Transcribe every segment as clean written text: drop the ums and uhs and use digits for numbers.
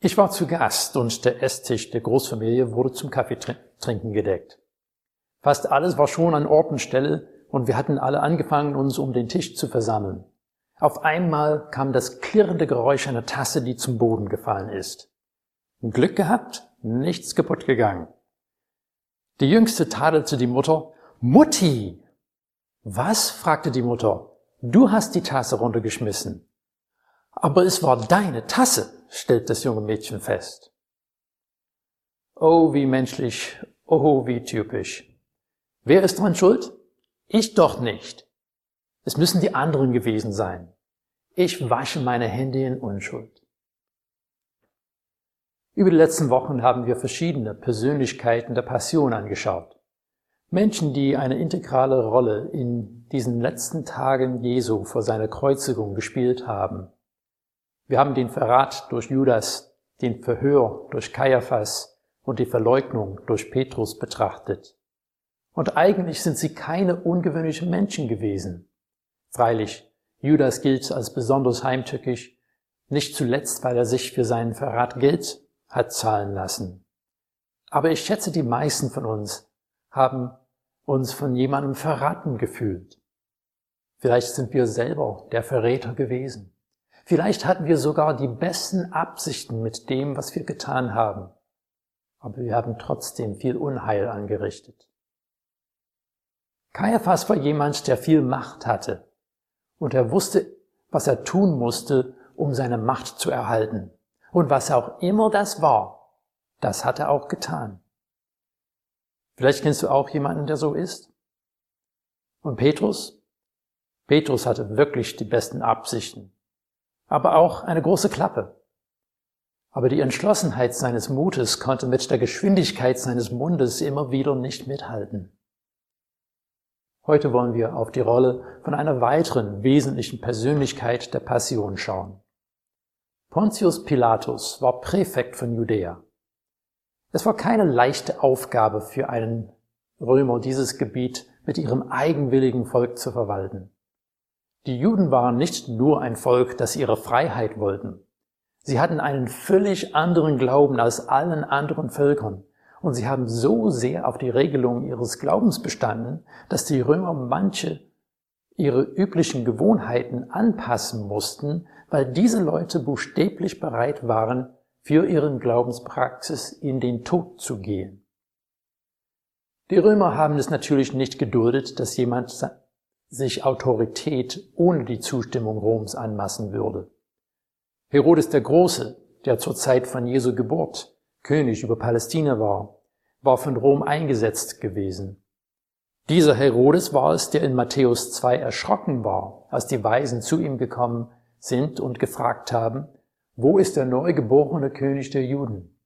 Ich war zu Gast und der Esstisch der Großfamilie wurde zum Kaffeetrinken gedeckt. Fast alles war schon an Ort und Stelle und wir hatten alle angefangen, uns um den Tisch zu versammeln. Auf einmal kam das klirrende Geräusch einer Tasse, die zum Boden gefallen ist. Glück gehabt, nichts kaputt gegangen. Die Jüngste tadelte die Mutter. »Mutti!« »Was?« fragte die Mutter. »Du hast die Tasse runtergeschmissen.« »Aber es war deine Tasse«, stellt das junge Mädchen fest. Oh, wie menschlich, oh, wie typisch. Wer ist dran schuld? Ich doch nicht. Es müssen die anderen gewesen sein. Ich wasche meine Hände in Unschuld. Über die letzten Wochen haben wir verschiedene Persönlichkeiten der Passion angeschaut. Menschen, die eine integrale Rolle in diesen letzten Tagen Jesu vor seiner Kreuzigung gespielt haben. Wir haben den Verrat durch Judas, den Verhör durch Kaiaphas und die Verleugnung durch Petrus betrachtet. Und eigentlich sind sie keine ungewöhnlichen Menschen gewesen. Freilich, Judas gilt als besonders heimtückisch, nicht zuletzt, weil er sich für seinen Verrat Geld hat zahlen lassen. Aber ich schätze, die meisten von uns haben uns von jemandem verraten gefühlt. Vielleicht sind wir selber der Verräter gewesen. Vielleicht hatten wir sogar die besten Absichten mit dem, was wir getan haben. Aber wir haben trotzdem viel Unheil angerichtet. Kaiaphas war jemand, der viel Macht hatte. Und er wusste, was er tun musste, um seine Macht zu erhalten. Und was auch immer das war, das hat er auch getan. Vielleicht kennst du auch jemanden, der so ist. Und Petrus? Petrus hatte wirklich die besten Absichten, aber auch eine große Klappe. Aber die Entschlossenheit seines Mutes konnte mit der Geschwindigkeit seines Mundes immer wieder nicht mithalten. Heute wollen wir auf die Rolle von einer weiteren wesentlichen Persönlichkeit der Passion schauen. Pontius Pilatus war Präfekt von Judäa. Es war keine leichte Aufgabe für einen Römer, dieses Gebiet mit ihrem eigenwilligen Volk zu verwalten. Die Juden waren nicht nur ein Volk, das ihre Freiheit wollten. Sie hatten einen völlig anderen Glauben als allen anderen Völkern. Und sie haben so sehr auf die Regelungen ihres Glaubens bestanden, dass die Römer manche ihre üblichen Gewohnheiten anpassen mussten, weil diese Leute buchstäblich bereit waren, für ihren Glaubenspraxis in den Tod zu gehen. Die Römer haben es natürlich nicht geduldet, dass jemand sich Autorität ohne die Zustimmung Roms anmaßen würde. Herodes der Große, der zur Zeit von Jesu Geburt König über Palästina war von Rom eingesetzt gewesen. Dieser Herodes war es, der in Matthäus 2 erschrocken war, als die Weisen zu ihm gekommen sind und gefragt haben, wo ist der neugeborene König der Juden?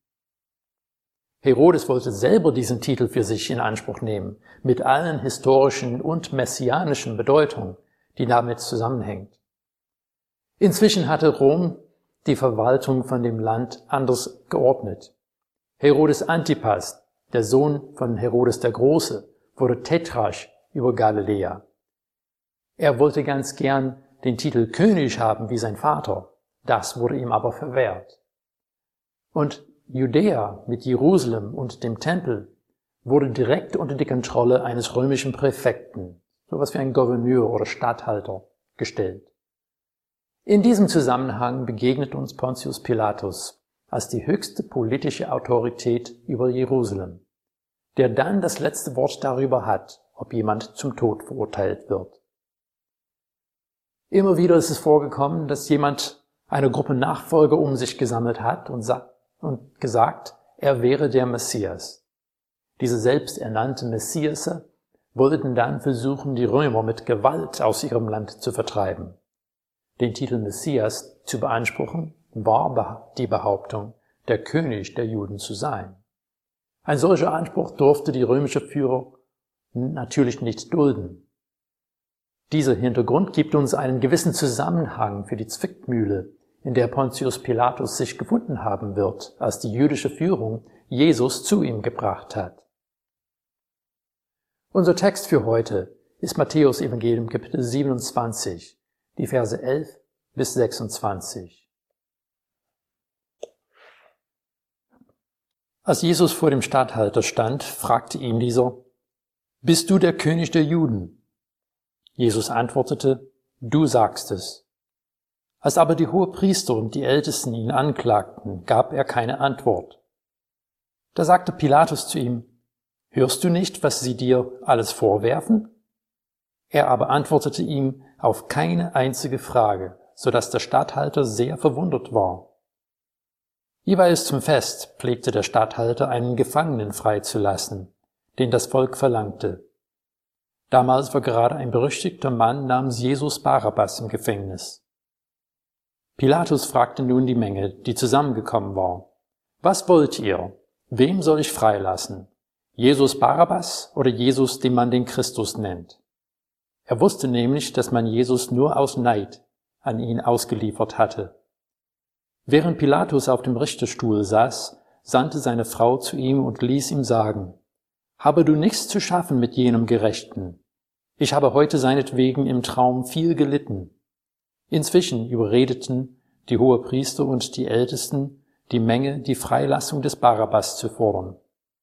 Herodes wollte selber diesen Titel für sich in Anspruch nehmen, mit allen historischen und messianischen Bedeutungen, die damit zusammenhängt. Inzwischen hatte Rom die Verwaltung von dem Land anders geordnet. Herodes Antipas, der Sohn von Herodes der Große, wurde Tetrarch über Galiläa. Er wollte ganz gern den Titel König haben wie sein Vater. Das wurde ihm aber verwehrt. Und Judäa mit Jerusalem und dem Tempel wurde direkt unter die Kontrolle eines römischen Präfekten, sowas wie ein Gouverneur oder Statthalter, gestellt. In diesem Zusammenhang begegnet uns Pontius Pilatus als die höchste politische Autorität über Jerusalem, der dann das letzte Wort darüber hat, ob jemand zum Tod verurteilt wird. Immer wieder ist es vorgekommen, dass jemand eine Gruppe Nachfolger um sich gesammelt hat und gesagt, er wäre der Messias. Diese selbsternannten Messiasse wollten dann versuchen, die Römer mit Gewalt aus ihrem Land zu vertreiben. Den Titel Messias zu beanspruchen, war die Behauptung, der König der Juden zu sein. Ein solcher Anspruch durfte die römische Führung natürlich nicht dulden. Dieser Hintergrund gibt uns einen gewissen Zusammenhang für die Zwickmühle, in der Pontius Pilatus sich gefunden haben wird, als die jüdische Führung Jesus zu ihm gebracht hat. Unser Text für heute ist Matthäus Evangelium Kapitel 27, die Verse 11 bis 26. Als Jesus vor dem Statthalter stand, fragte ihn dieser: Bist du der König der Juden? Jesus antwortete: Du sagst es. Als aber die Hohepriester und die Ältesten ihn anklagten, gab er keine Antwort. Da sagte Pilatus zu ihm: Hörst du nicht, was sie dir alles vorwerfen? Er aber antwortete ihm auf keine einzige Frage, so dass der Statthalter sehr verwundert war. Jeweils zum Fest pflegte der Statthalter einen Gefangenen freizulassen, den das Volk verlangte. Damals war gerade ein berüchtigter Mann namens Jesus Barabbas im Gefängnis. Pilatus fragte nun die Menge, die zusammengekommen war: Was wollt ihr? Wem soll ich freilassen? Jesus Barabbas oder Jesus, den man den Christus nennt? Er wusste nämlich, dass man Jesus nur aus Neid an ihn ausgeliefert hatte. Während Pilatus auf dem Richterstuhl saß, sandte seine Frau zu ihm und ließ ihm sagen: Habe du nichts zu schaffen mit jenem Gerechten? Ich habe heute seinetwegen im Traum viel gelitten. Inzwischen überredeten die Hohepriester und die Ältesten die Menge, die Freilassung des Barabbas zu fordern,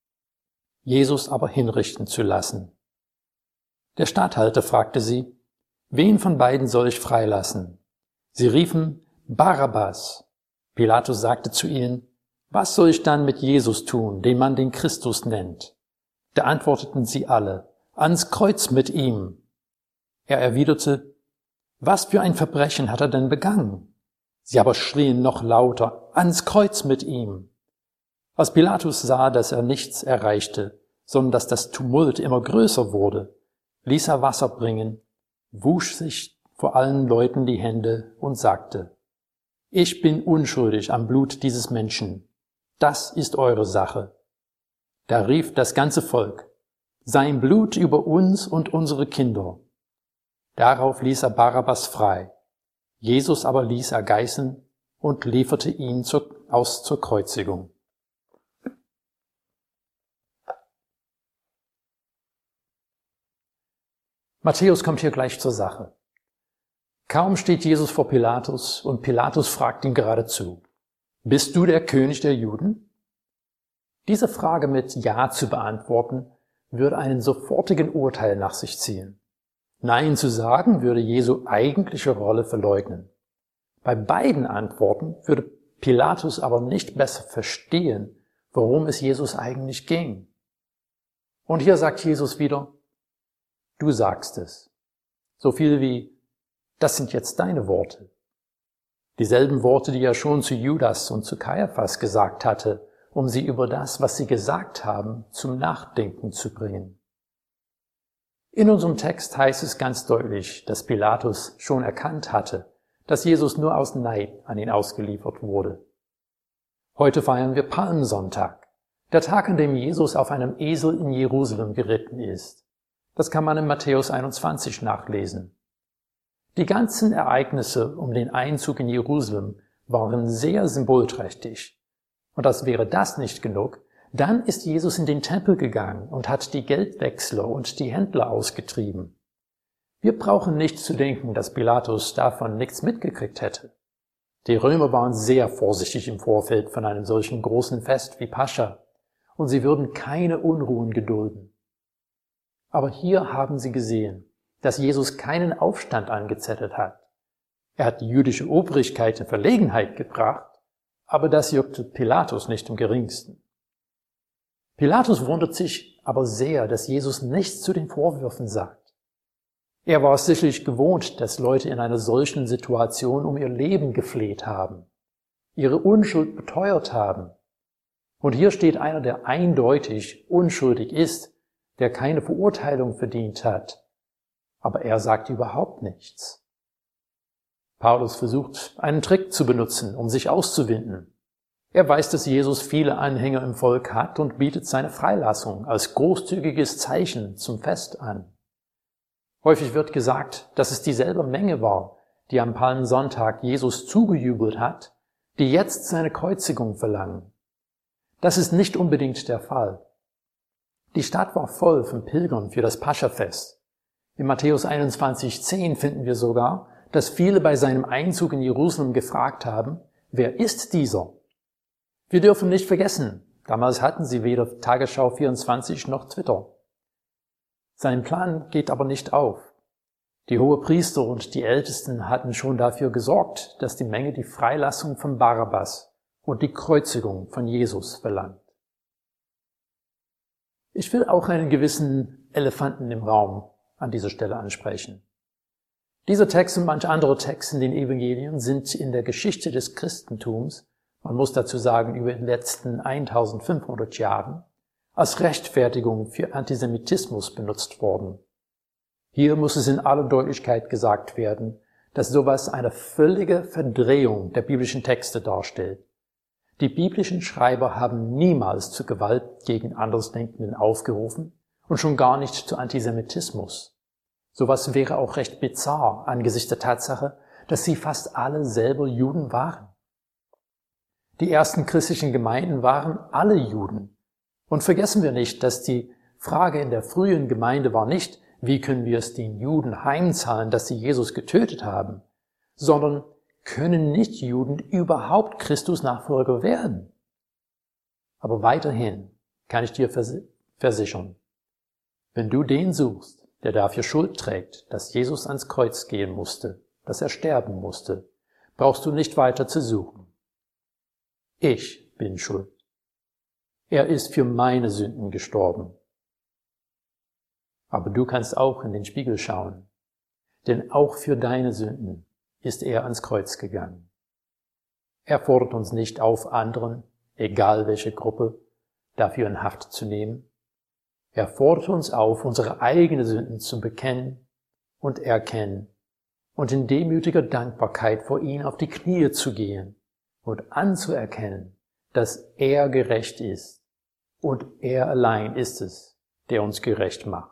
Jesus aber hinrichten zu lassen. Der Statthalter fragte sie: Wen von beiden soll ich freilassen? Sie riefen: Barabbas. Pilatus sagte zu ihnen: Was soll ich dann mit Jesus tun, den man den Christus nennt? Da antworteten sie alle: Ans Kreuz mit ihm. Er erwiderte: Was für ein Verbrechen hat er denn begangen? Sie aber schrien noch lauter: Ans Kreuz mit ihm. Als Pilatus sah, dass er nichts erreichte, sondern dass das Tumult immer größer wurde, ließ er Wasser bringen, wusch sich vor allen Leuten die Hände und sagte: Ich bin unschuldig am Blut dieses Menschen. Das ist eure Sache. Da rief das ganze Volk: Sein Blut über uns und unsere Kinder. Darauf ließ er Barabbas frei. Jesus aber ließ er geißeln und lieferte ihn zur Kreuzigung. Matthäus kommt hier gleich zur Sache. Kaum steht Jesus vor Pilatus und Pilatus fragt ihn geradezu: Bist du der König der Juden? Diese Frage mit Ja zu beantworten, würde einen sofortigen Urteil nach sich ziehen. Nein zu sagen, würde Jesu eigentliche Rolle verleugnen. Bei beiden Antworten würde Pilatus aber nicht besser verstehen, worum es Jesus eigentlich ging. Und hier sagt Jesus wieder: Du sagst es. So viel wie: Das sind jetzt deine Worte. Dieselben Worte, die er schon zu Judas und zu Kaiaphas gesagt hatte, um sie über das, was sie gesagt haben, zum Nachdenken zu bringen. In unserem Text heißt es ganz deutlich, dass Pilatus schon erkannt hatte, dass Jesus nur aus Neid an ihn ausgeliefert wurde. Heute feiern wir Palmsonntag, der Tag, an dem Jesus auf einem Esel in Jerusalem geritten ist. Das kann man in Matthäus 21 nachlesen. Die ganzen Ereignisse um den Einzug in Jerusalem waren sehr symbolträchtig. Und als wäre das nicht genug, dann ist Jesus in den Tempel gegangen und hat die Geldwechsler und die Händler ausgetrieben. Wir brauchen nicht zu denken, dass Pilatus davon nichts mitgekriegt hätte. Die Römer waren sehr vorsichtig im Vorfeld von einem solchen großen Fest wie Pascha, und sie würden keine Unruhen gedulden. Aber hier haben sie gesehen, dass Jesus keinen Aufstand angezettelt hat. Er hat die jüdische Obrigkeit in Verlegenheit gebracht, aber das juckte Pilatus nicht im geringsten. Pilatus wundert sich aber sehr, dass Jesus nichts zu den Vorwürfen sagt. Er war es sicherlich gewohnt, dass Leute in einer solchen Situation um ihr Leben gefleht haben, ihre Unschuld beteuert haben. Und hier steht einer, der eindeutig unschuldig ist, der keine Verurteilung verdient hat. Aber er sagt überhaupt nichts. Paulus versucht, einen Trick zu benutzen, um sich auszuwinden. Er weiß, dass Jesus viele Anhänger im Volk hat und bietet seine Freilassung als großzügiges Zeichen zum Fest an. Häufig wird gesagt, dass es dieselbe Menge war, die am Palmsonntag Jesus zugejubelt hat, die jetzt seine Kreuzigung verlangen. Das ist nicht unbedingt der Fall. Die Stadt war voll von Pilgern für das Paschafest. In Matthäus 21,10 finden wir sogar, dass viele bei seinem Einzug in Jerusalem gefragt haben: Wer ist dieser? Wir dürfen nicht vergessen, Damals hatten sie weder Tagesschau 24 noch Twitter. Sein Plan geht aber nicht auf. Die Hohepriester und die Ältesten hatten schon dafür gesorgt, dass die Menge die Freilassung von Barabbas und die Kreuzigung von Jesus verlangt. Ich will auch einen gewissen Elefanten im Raum an dieser Stelle ansprechen. Dieser Text und manche andere Texte in den Evangelien sind in der Geschichte des Christentums, man muss dazu sagen über die letzten 1500 Jahren, als Rechtfertigung für Antisemitismus benutzt worden. Hier muss es in aller Deutlichkeit gesagt werden, dass sowas eine völlige Verdrehung der biblischen Texte darstellt. Die biblischen Schreiber haben niemals zu Gewalt gegen Andersdenkenden aufgerufen und schon gar nicht zu Antisemitismus. Sowas wäre auch recht bizarr angesichts der Tatsache, dass sie fast alle selber Juden waren. Die ersten christlichen Gemeinden waren alle Juden. Und vergessen wir nicht, dass die Frage in der frühen Gemeinde war nicht, wie können wir es den Juden heimzahlen, dass sie Jesus getötet haben, sondern können Nichtjuden überhaupt Christus-Nachfolger werden? Aber weiterhin kann ich dir versichern, wenn du den suchst, der dafür Schuld trägt, dass Jesus ans Kreuz gehen musste, dass er sterben musste, brauchst du nicht weiter zu suchen. Ich bin schuld. Er ist für meine Sünden gestorben. Aber du kannst auch in den Spiegel schauen, denn auch für deine Sünden ist er ans Kreuz gegangen. Er fordert uns nicht auf, anderen, egal welche Gruppe, dafür in Haft zu nehmen. Er fordert uns auf, unsere eigenen Sünden zu bekennen und erkennen und in demütiger Dankbarkeit vor ihm auf die Knie zu gehen und anzuerkennen, dass er gerecht ist und er allein ist es, der uns gerecht macht.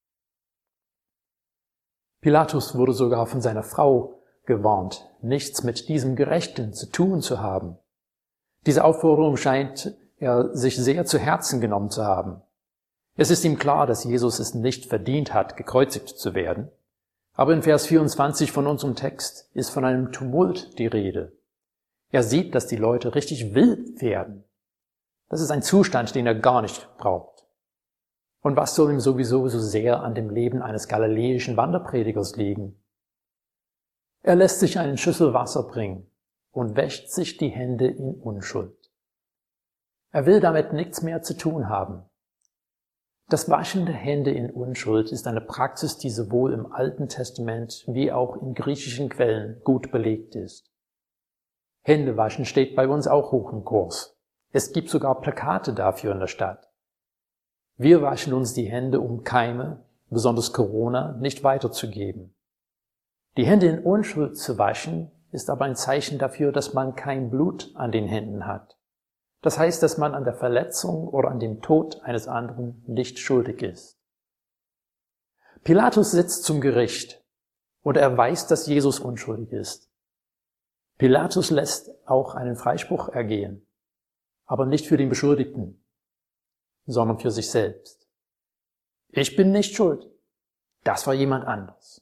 Pilatus wurde sogar von seiner Frau gewarnt, nichts mit diesem Gerechten zu tun zu haben. Diese Aufforderung scheint er sich sehr zu Herzen genommen zu haben. Es ist ihm klar, dass Jesus es nicht verdient hat, gekreuzigt zu werden. Aber in Vers 24 von unserem Text ist von einem Tumult die Rede. Er sieht, dass die Leute richtig wild werden. Das ist ein Zustand, den er gar nicht braucht. Und was soll ihm sowieso so sehr an dem Leben eines galiläischen Wanderpredigers liegen? Er lässt sich eine Schüssel Wasser bringen und wäscht sich die Hände in Unschuld. Er will damit nichts mehr zu tun haben. Das Waschen der Hände in Unschuld ist eine Praxis, die sowohl im Alten Testament wie auch in griechischen Quellen gut belegt ist. Händewaschen steht bei uns auch hoch im Kurs. Es gibt sogar Plakate dafür in der Stadt. Wir waschen uns die Hände, um Keime, besonders Corona, nicht weiterzugeben. Die Hände in Unschuld zu waschen, ist aber ein Zeichen dafür, dass man kein Blut an den Händen hat. Das heißt, dass man an der Verletzung oder an dem Tod eines anderen nicht schuldig ist. Pilatus sitzt zum Gericht und er weiß, dass Jesus unschuldig ist. Pilatus lässt auch einen Freispruch ergehen, aber nicht für den Beschuldigten, sondern für sich selbst. Ich bin nicht schuld. Das war jemand anders.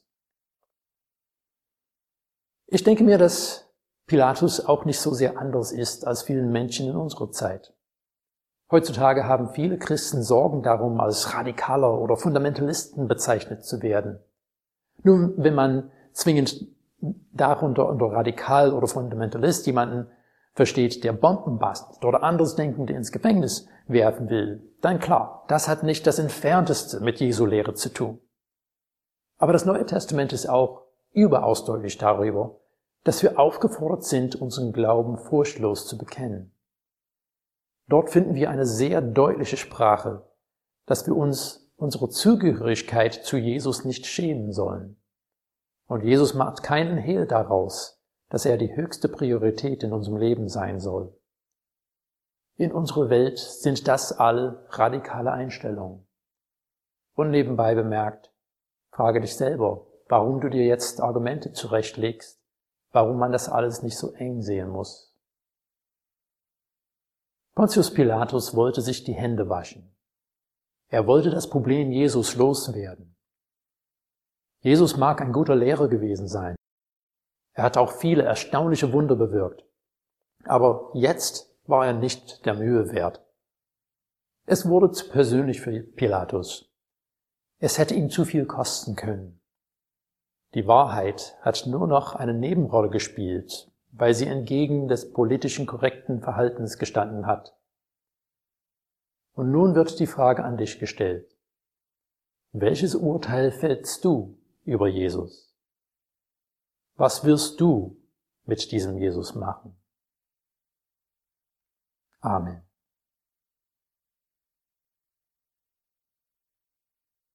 Ich denke mir, dass Pilatus auch nicht so sehr anders ist als vielen Menschen in unserer Zeit. Heutzutage haben viele Christen Sorgen darum, als Radikaler oder Fundamentalisten bezeichnet zu werden. Nun, wenn man zwingend darunter unter Radikal oder Fundamentalist jemanden versteht, der Bomben bastelt oder Andersdenkende ins Gefängnis werfen will, dann klar, das hat nicht das Entfernteste mit Jesu Lehre zu tun. Aber das Neue Testament ist auch überaus deutlich darüber, dass wir aufgefordert sind, unseren Glauben furchtlos zu bekennen. Dort finden wir eine sehr deutliche Sprache, dass wir uns unsere Zugehörigkeit zu Jesus nicht schämen sollen. Und Jesus macht keinen Hehl daraus, dass er die höchste Priorität in unserem Leben sein soll. In unserer Welt sind das alle radikale Einstellungen. Und nebenbei bemerkt, frage dich selber, warum du dir jetzt Argumente zurechtlegst, warum man das alles nicht so eng sehen muss. Pontius Pilatus wollte sich die Hände waschen. Er wollte das Problem Jesus loswerden. Jesus mag ein guter Lehrer gewesen sein. Er hat auch viele erstaunliche Wunder bewirkt. Aber jetzt war er nicht der Mühe wert. Es wurde zu persönlich für Pilatus. Es hätte ihm zu viel kosten können. Die Wahrheit hat nur noch eine Nebenrolle gespielt, weil sie entgegen des politischen korrekten Verhaltens gestanden hat. Und nun wird die Frage an dich gestellt. Welches Urteil fällst du über Jesus? Was wirst du mit diesem Jesus machen? Amen.